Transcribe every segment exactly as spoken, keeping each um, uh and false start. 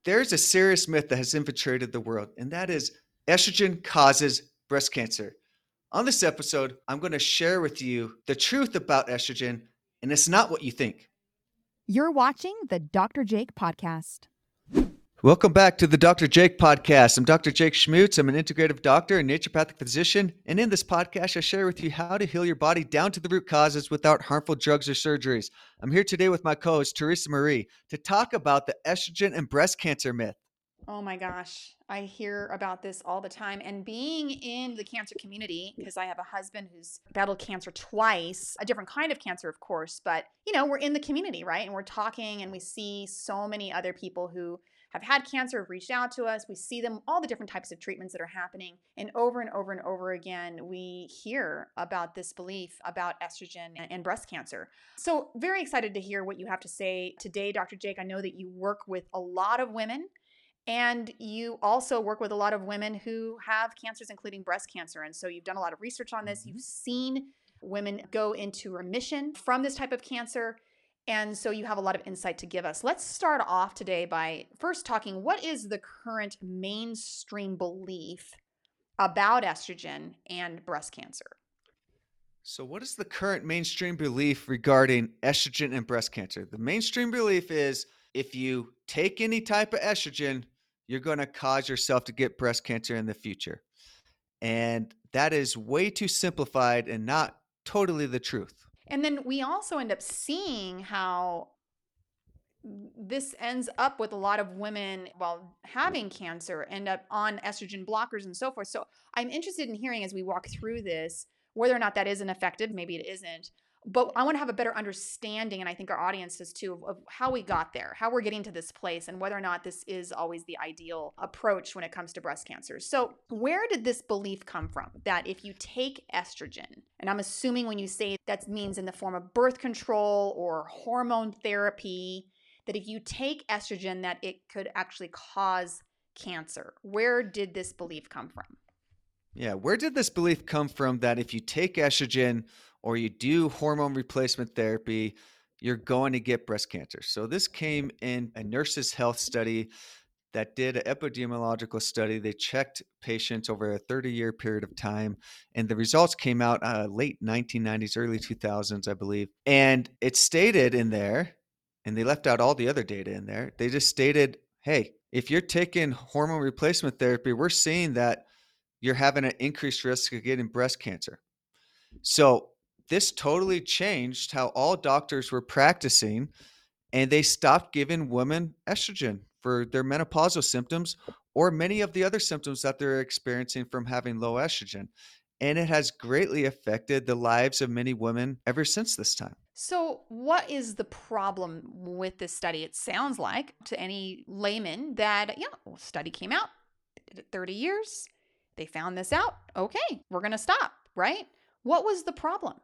There's a serious myth that has infiltrated the world, and that is estrogen causes breast cancer. On this episode, I'm going to share with you the truth about estrogen, and it's not what you think. You're watching the Doctor Jake Podcast. Welcome back to the Doctor Jake Podcast. I'm Doctor Jake Schmutz. I'm an integrative doctor and naturopathic physician. And in this podcast, I share with you how to heal your body down to the root causes without harmful drugs or surgeries. I'm here today with my co-host, Teresa Marie, to talk about the estrogen and breast cancer myth. Oh my gosh, I hear about this all the time. And being in the cancer community, because I have a husband who's battled cancer twice, a different kind of cancer, of course, but you know, we're in the community, right? And we're talking and we see so many other people who have had cancer, have reached out to us. We see them, all the different types of treatments that are happening. And over and over and over again, we hear about this belief about estrogen and, and breast cancer. So very excited to hear what you have to say today, Doctor Jake. I know that you work with a lot of women. And you also work with a lot of women who have cancers, including breast cancer. And so you've done a lot of research on this. You've seen women go into remission from this type of cancer. And so you have a lot of insight to give us. Let's start off today by first talking, what is the current mainstream belief about estrogen and breast cancer? So what is the current mainstream belief regarding estrogen and breast cancer? The mainstream belief is if you take any type of estrogen, you're going to cause yourself to get breast cancer in the future. And that is way too simplified and not totally the truth. And then we also end up seeing how this ends up with a lot of women, while having cancer, end up on estrogen blockers and so forth. So I'm interested in hearing as we walk through this, whether or not that isn't effective, maybe it isn't. But I want to have a better understanding, and I think our audience does too, of, of how we got there, how we're getting to this place, and whether or not this is always the ideal approach when it comes to breast cancer. So where did this belief come from that if you take estrogen, and I'm assuming when you say that means in the form of birth control or hormone therapy, that if you take estrogen that it could actually cause cancer? Where did this belief come from? Yeah, where did this belief come from that if you take estrogen or you do hormone replacement therapy, you're going to get breast cancer? So this came in a Nurses Health study that did an epidemiological study. They checked patients over a thirty-year period of time, and the results came out uh, late nineteen nineties, early two thousands, I believe. And it stated in there, and they left out all the other data in there, they just stated, hey, if you're taking hormone replacement therapy, we're seeing that you're having an increased risk of getting breast cancer. So this totally changed how all doctors were practicing, and they stopped giving women estrogen for their menopausal symptoms or many of the other symptoms that they're experiencing from having low estrogen. And it has greatly affected the lives of many women ever since this time. So what is the problem with this study? It sounds like to any layman that, yeah, well, study came out, they did it thirty years. They found this out. Okay, we're going to stop, right? What was the problem?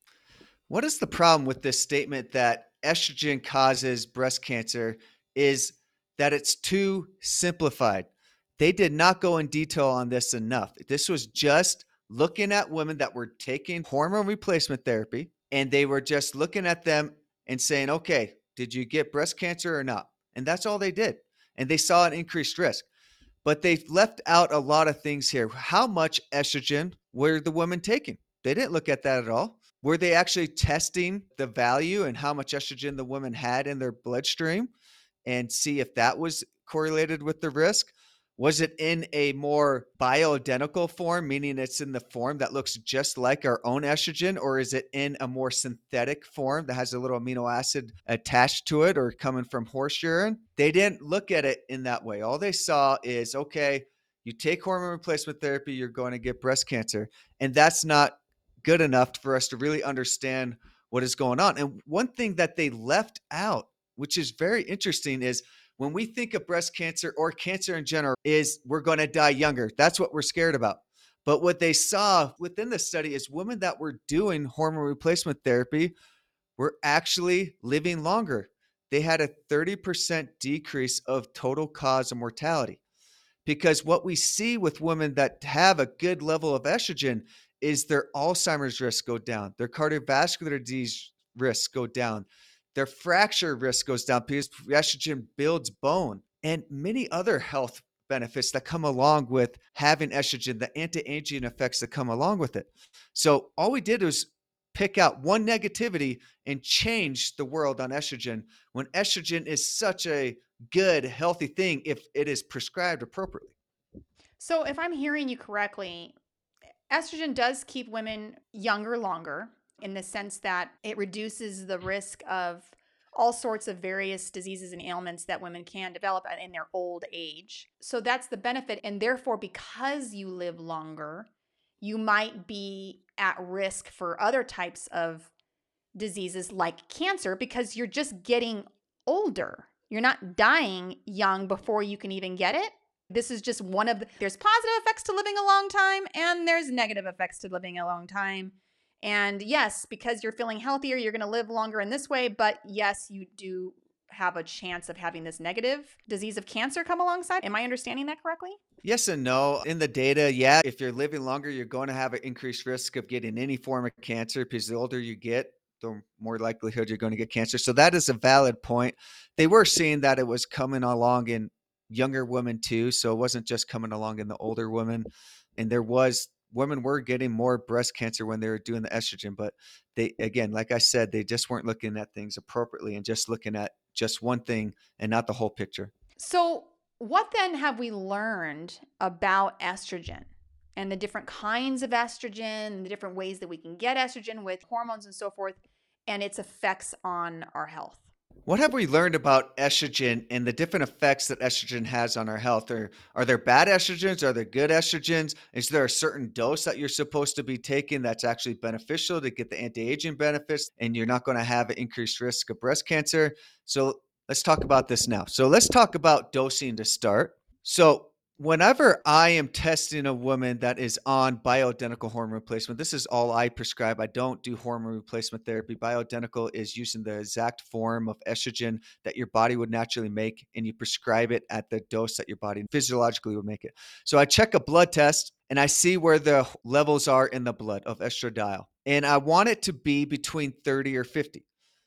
What is the problem with this statement that estrogen causes breast cancer is that it's too simplified. They did not go in detail on this enough. This was just looking at women that were taking hormone replacement therapy, and they were just looking at them and saying, okay, did you get breast cancer or not? And that's all they did. And they saw an increased risk. But they left out a lot of things here. How much estrogen were the women taking? They didn't look at that at all. Were they actually testing the value and how much estrogen the women had in their bloodstream and see if that was correlated with the risk? Was it in a more bioidentical form, meaning it's in the form that looks just like our own estrogen, or is it in a more synthetic form that has a little amino acid attached to it or coming from horse urine? They didn't look at it in that way. All they saw is, okay, you take hormone replacement therapy, you're going to get breast cancer. And that's not good enough for us to really understand what is going on. And one thing that they left out, which is very interesting, is when we think of breast cancer or cancer in general, is we're going to die younger. That's what we're scared about. But what they saw within the study is women that were doing hormone replacement therapy were actually living longer. They had a thirty percent decrease of total cause of mortality. Because what we see with women that have a good level of estrogen is their Alzheimer's risk go down, their cardiovascular disease risks go down, their fracture risk goes down because estrogen builds bone. and many other health benefits that come along with having estrogen, the anti-aging effects that come along with it. So all we did was pick out one negativity and change the world on estrogen, when estrogen is such a good, healthy thing if it is prescribed appropriately. So, if I'm hearing you correctly, estrogen does keep women younger longer in the sense that it reduces the risk of all sorts of various diseases and ailments that women can develop in their old age. So that's the benefit. And therefore, because you live longer, you might be at risk for other types of diseases like cancer because you're just getting older. You're not dying young before you can even get it. This is just one of the, there's positive effects to living a long time and there's negative effects to living a long time. And yes, because you're feeling healthier, you're going to live longer in this way. But yes, you do have a chance of having this negative disease of cancer come alongside. Am I understanding that correctly? Yes and no. In the data, yeah, if you're living longer, you're going to have an increased risk of getting any form of cancer, because the older you get, the more likelihood you're going to get cancer. So that is a valid point. They were seeing that it was coming along in younger women too. So it wasn't just coming along in the older women. And there was women were getting more breast cancer when they were doing the estrogen, but they, again, like I said, they just weren't looking at things appropriately and just looking at just one thing and not the whole picture. So what then have we learned about estrogen and the different kinds of estrogen and the different ways that we can get estrogen with hormones and so forth and its effects on our health? What have we learned about estrogen and the different effects that estrogen has on our health? Are, are there bad estrogens? Are there good estrogens? Is there a certain dose that you're supposed to be taking that's actually beneficial to get the anti-aging benefits and you're not going to have an increased risk of breast cancer? So let's talk about this now. So let's talk about dosing to start. So whenever I am testing a woman that is on bioidentical hormone replacement, this is all I prescribe. I don't do hormone replacement therapy. Bioidentical is using the exact form of estrogen that your body would naturally make, and you prescribe it at the dose that your body physiologically would make it. So I check a blood test and I see where the levels are in the blood of estradiol. And I want it to be between thirty or fifty.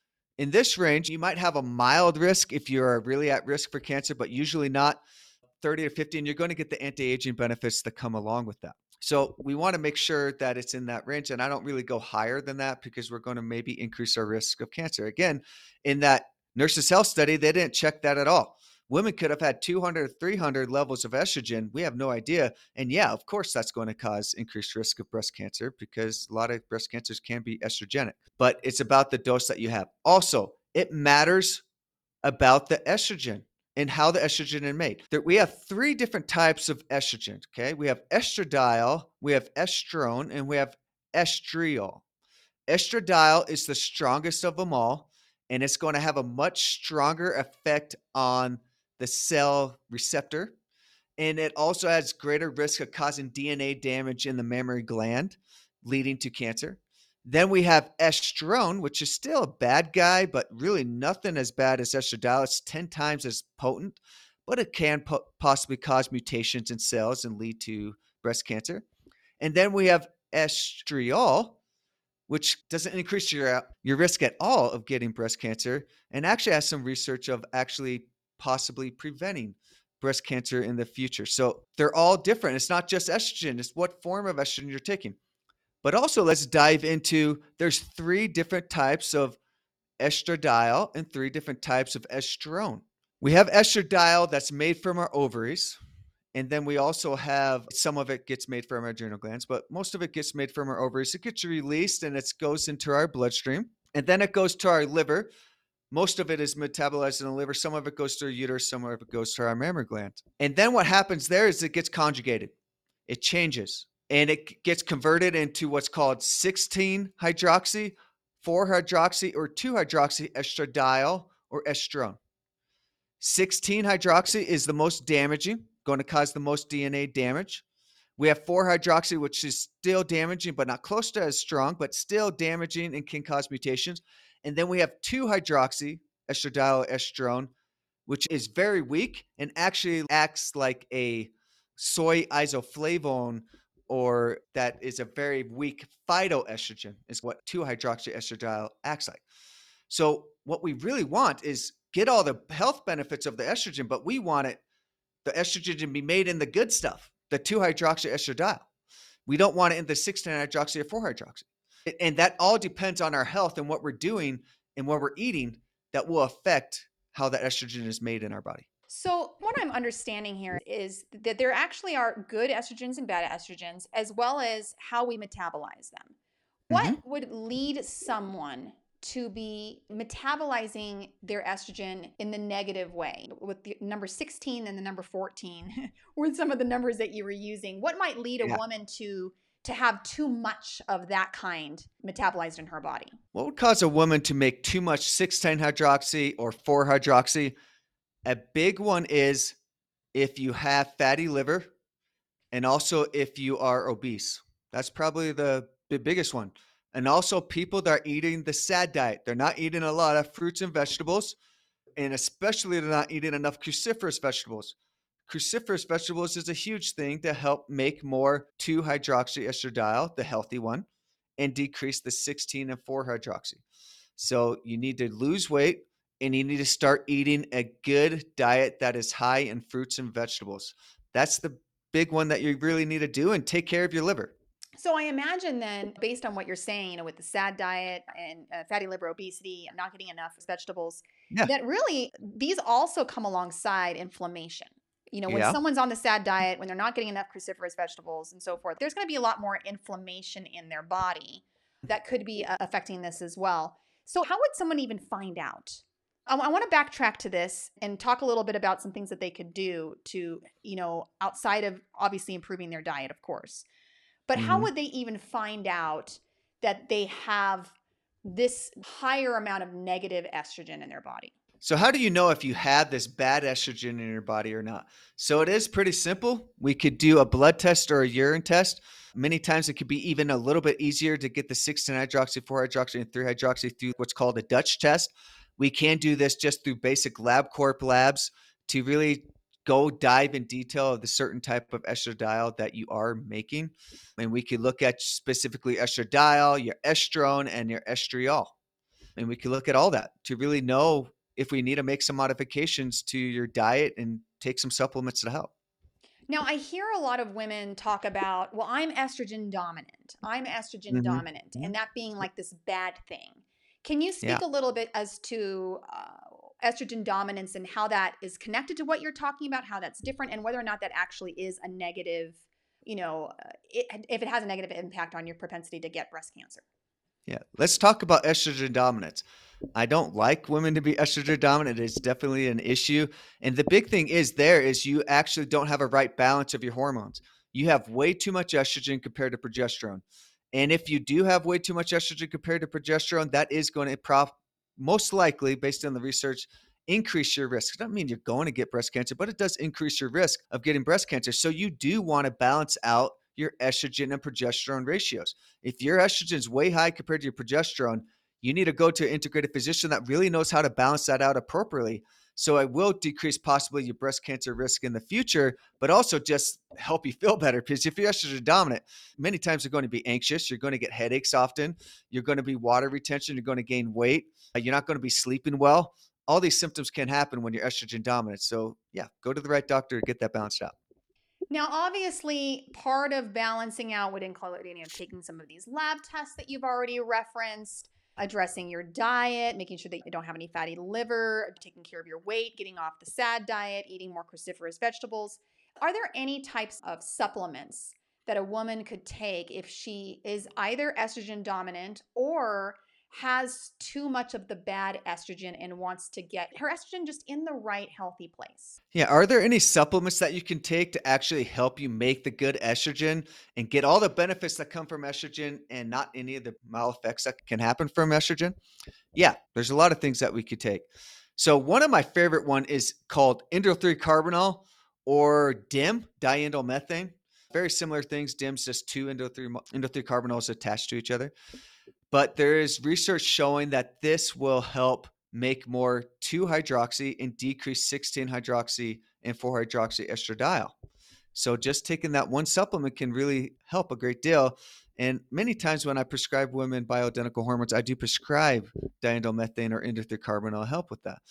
In this range, you might have a mild risk if you're really at risk for cancer, but usually not. thirty to fifty, and you're going to get the anti-aging benefits that come along with that. So we want to make sure that it's in that range. And I don't really go higher than that because we're going to maybe increase our risk of cancer. Again, in that Nurses Health study, they didn't check that at all. Women could have had two hundred, three hundred levels of estrogen. We have no idea. And yeah, of course, that's going to cause increased risk of breast cancer because a lot of breast cancers can be estrogenic, but it's about the dose that you have. Also, it matters about the estrogen and how the estrogen is made. There, we have three different types of estrogen, okay? We have estradiol, we have estrone, and we have estriol. Estradiol is the strongest of them all, and it's going to have a much stronger effect on the cell receptor, and it also has greater risk of causing D N A damage in the mammary gland, leading to cancer. Then we have estrone, which is still a bad guy, but really nothing as bad as estradiol. It's ten times as potent, but it can po- possibly cause mutations in cells and lead to breast cancer. And then we have estriol, which doesn't increase your, your risk at all of getting breast cancer and actually has some research of actually possibly preventing breast cancer in the future. So they're all different. It's not just estrogen. It's what form of estrogen you're taking. But also let's dive into, there's three different types of estradiol and three different types of estrone. We have estradiol that's made from our ovaries. And then we also have, some of it gets made from our adrenal glands, but most of it gets made from our ovaries. It gets released and it goes into our bloodstream. And then it goes to our liver. Most of it is metabolized in the liver. Some of it goes to our uterus. Some of it goes to our mammary glands. And then what happens there is it gets conjugated. It changes. And it gets converted into what's called sixteen hydroxy, four hydroxy, or two hydroxy estradiol or estrone. sixteen hydroxy is the most damaging, going to cause the most D N A damage. We have four hydroxy, which is still damaging, but not close to as strong, but still damaging and can cause mutations. And then we have two hydroxy estradiol estrone, which is very weak and actually acts like a soy isoflavone, or that is a very weak phytoestrogen, is what two hydroxy estradiol acts like. So what we really want is get all the health benefits of the estrogen, but we want it, the estrogen to be made in the good stuff, the two hydroxyestradiol. We don't want it in the sixteen hydroxy or four hydroxy. And that all depends on our health and what we're doing and what we're eating that will affect how the estrogen is made in our body. So what I'm understanding here is that there actually are good estrogens and bad estrogens, as well as how we metabolize them. What Mhm. would lead someone to be metabolizing their estrogen in the negative way? With the number sixteen and the number fourteen were some of the numbers that you were using. What might lead a Yeah. woman to to have too much of that kind metabolized in her body? What would cause a woman to make too much sixteen hydroxy or four hydroxy? A big one is if you have fatty liver and also if you are obese. That's probably the, the biggest one. And also people that are eating the SAD diet. They're not eating a lot of fruits and vegetables, and especially they're not eating enough cruciferous vegetables. Cruciferous vegetables is a huge thing to help make more two hydroxyestradiol, the healthy one, and decrease the sixteen and four hydroxy. So you need to lose weight and you need to start eating a good diet that is high in fruits and vegetables. That's the big one that you really need to do, and take care of your liver. So I imagine then, based on what you're saying, you know, with the SAD diet and uh, fatty liver, obesity, not getting enough vegetables, Yeah. that really these also come alongside inflammation. You know, when Yeah. someone's on the SAD diet, when they're not getting enough cruciferous vegetables and so forth, there's going to be a lot more inflammation in their body that could be uh, affecting this as well. So how would someone even find out? I, I want to backtrack to this and talk a little bit about some things that they could do to, you know, outside of obviously improving their diet, of course. But how Mhm. would they even find out that they have this higher amount of negative estrogen in their body? So how do you know if you have this bad estrogen in your body or not? So it is pretty simple. We could do a blood test or a urine test. Many times it could be even a little bit easier to get the sixteen hydroxy, four hydroxy, and three hydroxy through what's called a Dutch test. We can do this just through basic LabCorp labs to really go dive in detail of the certain type of estradiol that you are making. And we could look at specifically estradiol, your estrone, and your estriol. And we could look at all that to really know if we need to make some modifications to your diet and take some supplements to help. Now, I hear a lot of women talk about, well, I'm estrogen dominant. I'm estrogen Mhm. dominant, and that being like this bad thing. Can you Yeah. speak a little bit as to uh, estrogen dominance and how that is connected to what you're talking about, how that's different, and whether or not that actually is a negative, you know, uh, it, if it has a negative impact on your propensity to get breast cancer? Yeah. Let's talk about estrogen dominance. I don't like women to be estrogen dominant. It's definitely an issue. And the big thing is there is you actually don't have a right balance of your hormones. You have way too much estrogen compared to progesterone. And if you do have way too much estrogen compared to progesterone, that is going to prof- most likely, based on the research, increase your risk. It doesn't mean you're going to get breast cancer, but it does increase your risk of getting breast cancer. So you do want to balance out your estrogen and progesterone ratios. If your estrogen is way high compared to your progesterone, you need to go to an integrated physician that really knows how to balance that out appropriately. So it will decrease possibly your breast cancer risk in the future, but also just help you feel better. Because if you're estrogen dominant, many times you're going to be anxious. You're going to get headaches often. You're going to be water retention. You're going to gain weight. Uh, You're not going to be sleeping well. All these symptoms can happen when you're estrogen dominant. So yeah, go to the right doctor to get that balanced out. Now, obviously, part of balancing out would include, you know, taking some of these lab tests that you've already referenced, addressing your diet, making sure that you don't have any fatty liver, taking care of your weight, getting off the SAD diet, eating more cruciferous vegetables. Are there any types of supplements that a woman could take if she is either estrogen dominant or has too much of the bad estrogen and wants to get her estrogen just in the right healthy place? Yeah. Are there any supplements that you can take to actually help you make the good estrogen and get all the benefits that come from estrogen and not any of the mal effects that can happen from estrogen? Yeah, there's a lot of things that we could take. So one of my favorite one is called indole three carbinol or D I M, diindolylmethane. Very similar things. D I M's just two indole three indole three carbinols attached to each other. But there is research showing that this will help make more two hydroxy and decrease sixteen hydroxy and four hydroxy estradiol. So just taking that one supplement can really help a great deal. And many times when I prescribe women bioidentical hormones, I do prescribe diindolylmethane or indole three carbinol help with that.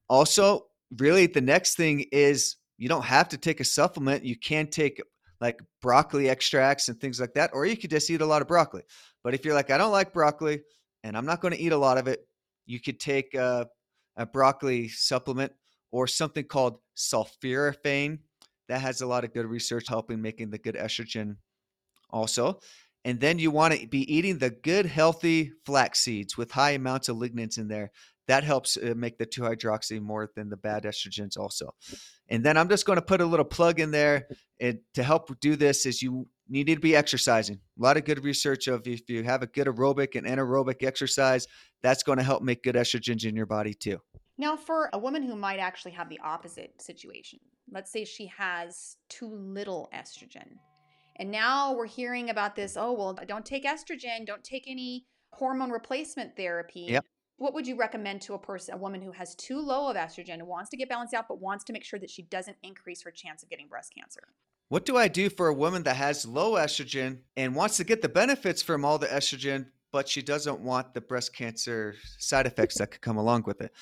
Also, really the next thing is you don't have to take a supplement. You can take like broccoli extracts and things like that, or you could just eat a lot of broccoli. But if you're like, I don't like broccoli and I'm not going to eat a lot of it, you could take a, a broccoli supplement or something called sulforaphane. That has a lot of good research helping making the good estrogen also. And then you want to be eating the good, healthy flax seeds with high amounts of lignans in there. That helps uh, make the two hydroxy more than the bad estrogens also. And then I'm just going to put a little plug in there. And to help do this is you need to be exercising. A lot of good research of if you have a good aerobic and anaerobic exercise, that's going to help make good estrogens in your body too. Now, for a woman who might actually have the opposite situation, let's say she has too little estrogen. And now we're hearing about this, oh, well, don't take estrogen, don't take any hormone replacement therapy. Yep. What would you recommend to a person, a woman who has too low of estrogen, who wants to get balanced out, but wants to make sure that she doesn't increase her chance of getting breast cancer? What do I do for a woman that has low estrogen and wants to get the benefits from all the estrogen, but she doesn't want the breast cancer side effects that could come along with it?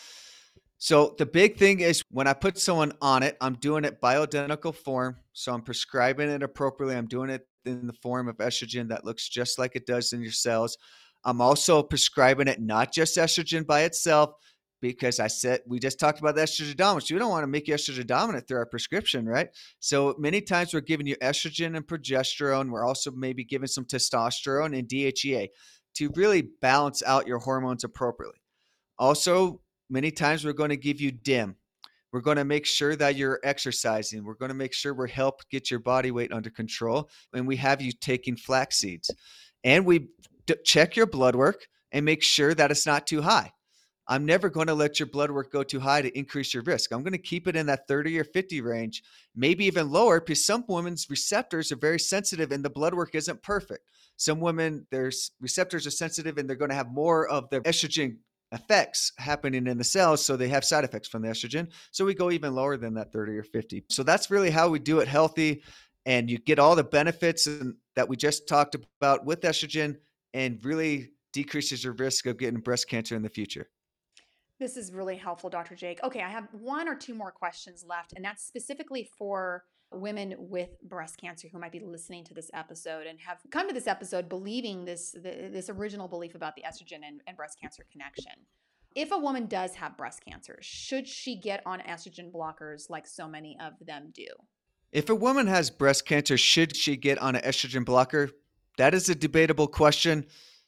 So the big thing is when I put someone on it, I'm doing it bioidentical form. So I'm prescribing it appropriately. I'm doing it in the form of estrogen that looks just like it does in your cells. I'm also prescribing it not just estrogen by itself, because I said, we just talked about the estrogen dominance. We don't want to make you estrogen dominant through our prescription, right? So many times we're giving you estrogen and progesterone. We're also maybe giving some testosterone and D H E A to really balance out your hormones appropriately. Also, many times we're going to give you D I M. We're going to make sure that you're exercising. We're going to make sure we help get your body weight under control. And we have you taking flax seeds. And we d- check your blood work and make sure that it's not too high. I'm never going to let your blood work go too high to increase your risk. I'm going to keep it in that thirty or fifty range, maybe even lower, because some women's receptors are very sensitive and the blood work isn't perfect. Some women, their receptors are sensitive and they're going to have more of the estrogen effects happening in the cells, so they have side effects from the estrogen. So we go even lower than that thirty or fifty. So that's really how we do it healthy, and you get all the benefits that we just talked about with estrogen and really decreases your risk of getting breast cancer in the future. This is really helpful, Doctor Jake. Okay, I have one or two more questions left, and that's specifically for women with breast cancer who might be listening to this episode and have come to this episode believing this this original belief about the estrogen and, and breast cancer connection. If a woman does have breast cancer, should she get on estrogen blockers like so many of them do? If a woman has breast cancer, should she get on an estrogen blocker? That is a debatable question.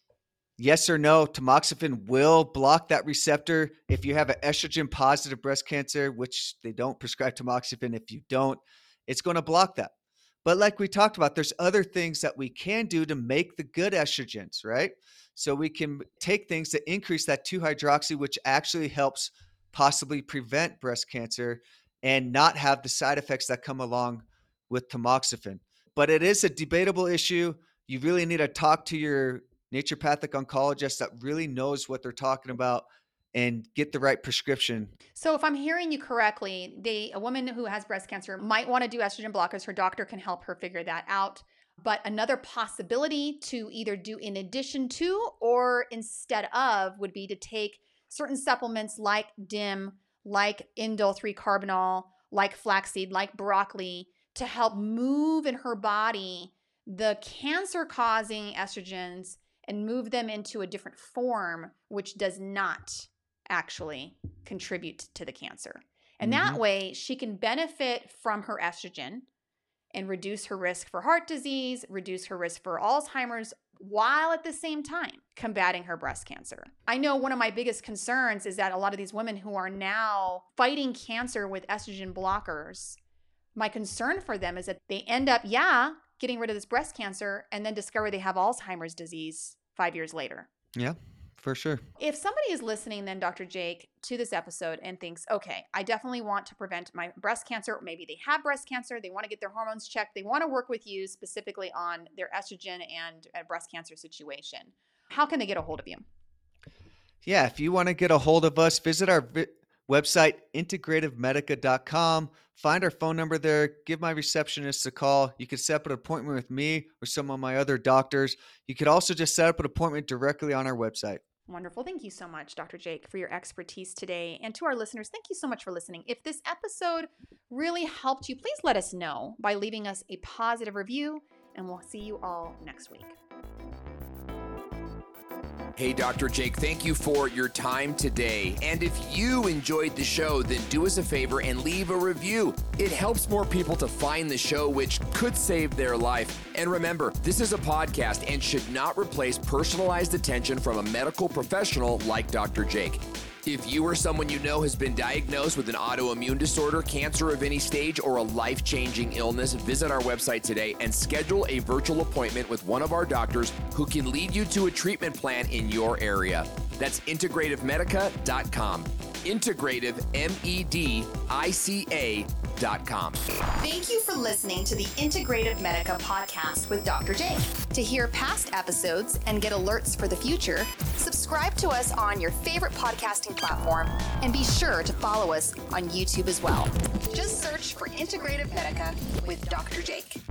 Yes or no, tamoxifen will block that receptor. If you have an estrogen positive breast cancer, which they don't prescribe tamoxifen, if you don't, it's going to block that. But like we talked about, there's other things that we can do to make the good estrogens, right? So we can take things that increase that two hydroxy, which actually helps possibly prevent breast cancer and not have the side effects that come along with tamoxifen. But it is a debatable issue. You really need to talk to your naturopathic oncologist that really knows what they're talking about and get the right prescription. So if I'm hearing you correctly, they a woman who has breast cancer might want to do estrogen blockers. Her doctor can help her figure that out. But another possibility to either do in addition to or instead of would be to take certain supplements like D I M, like indole three carbinol, like flaxseed, like broccoli to help move in her body the cancer-causing estrogens and move them into a different form, which does not actually contribute to the cancer. And mm-hmm. that way she can benefit from her estrogen and reduce her risk for heart disease, reduce her risk for Alzheimer's, while at the same time combating her breast cancer. I know one of my biggest concerns is that a lot of these women who are now fighting cancer with estrogen blockers, my concern for them is that they end up, yeah, getting rid of this breast cancer and then discover they have Alzheimer's disease five years later. Yeah, for sure. If somebody is listening then, Doctor Jake, to this episode and thinks, okay, I definitely want to prevent my breast cancer, or maybe they have breast cancer, they want to get their hormones checked, they want to work with you specifically on their estrogen and uh, breast cancer situation, how can they get a hold of you? Yeah, if you want to get a hold of us, visit our vi- website, integrative medica dot com. Find our phone number there. Give my receptionist a call. You could set up an appointment with me or some of my other doctors. You could also just set up an appointment directly on our website. Wonderful. Thank you so much, Doctor Jake, for your expertise today. And to our listeners, thank you so much for listening. If this episode really helped you, please let us know by leaving us a positive review, and we'll see you all next week. Hey, Doctor Jake, thank you for your time today. And if you enjoyed the show, then do us a favor and leave a review. It helps more people to find the show, which could save their life. And remember, this is a podcast and should not replace personalized attention from a medical professional like Doctor Jake. If you or someone you know has been diagnosed with an autoimmune disorder, cancer of any stage, or a life-changing illness, visit our website today and schedule a virtual appointment with one of our doctors who can lead you to a treatment plan in your area. That's integrative medica dot com. Integrative, M E D I C A dot com. Thank you for listening to the Integrative Medica podcast with Doctor Jake. To hear past episodes and get alerts for the future, subscribe to us on your favorite podcasting platform and be sure to follow us on YouTube as well. Just search for Integrative Medica with Doctor Jake.